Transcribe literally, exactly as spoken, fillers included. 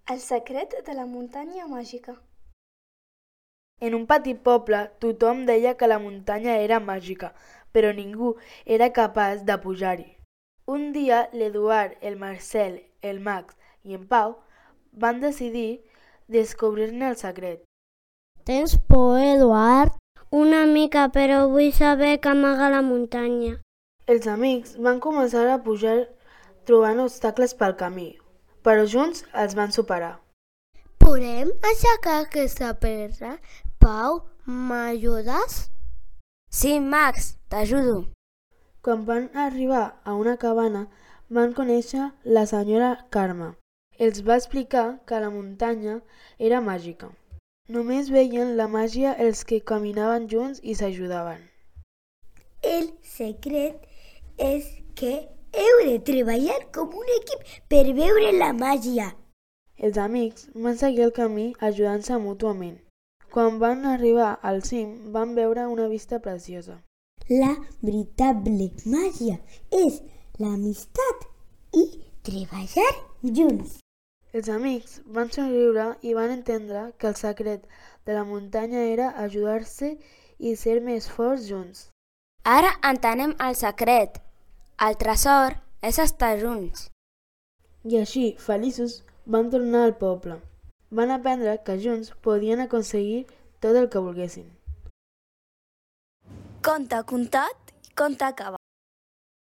El secret de la muntanya màgica. En un petit poble, tothom deia que la muntanya era màgica, però ningú era capaç de pujar-hi. Un dia, l'Eduard, el Marcel, el Max i en Pau van decidir descobrir-ne el secret. Tens por, Eduard? Una mica, però vull saber què amaga la muntanya. Els amics van començar a pujar trobant obstacles pel camí, però junts els van superar. Podem aixecar aquesta pedra? Pau, m'ajudes? Sí, Max, t'ajudo. Quan van arribar a una cabana, van conèixer la senyora Carme. Els va explicar que la muntanya era màgica. Només veien la màgia els que caminaven junts i s'ajudaven. El secret és que heu de treballar com un equip per veure la màgia. Els amics van seguir el camí ajudant-se mútuament. Quan van arribar al cim, van veure una vista preciosa. La veritable màgia és l'amistat i treballar junts. Els amics van somriure i van entendre que el secret de la muntanya era ajudar-se i ser més forts junts. Ara entenem el secret. El tresor és estar junts. I així, feliços, van tornar al poble. Van aprendre que junts podien aconseguir tot el que volguessin. Conte contat i conte acabat.